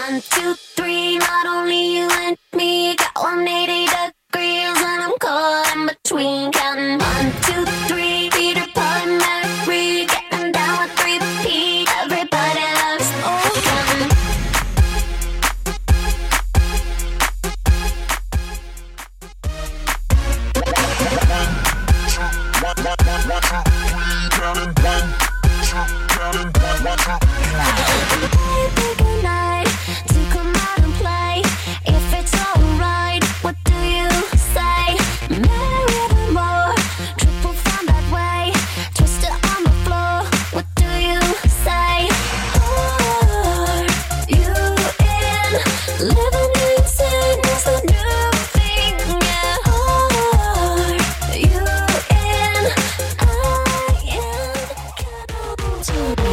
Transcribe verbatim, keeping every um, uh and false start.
One, two, three, not only you and me, got one hundred eighty degrees, and I'm caught in between. Counting one, two, three, Peter, Paul, and Mary, getting down with three P. Everybody loves oh, counting. Good night to come out and play. If it's alright, what do you say? Marry more, triple from that way. Twist it on the floor, what do you say? Are you in? Living in sin is the new thing, yeah. Are you in? I am.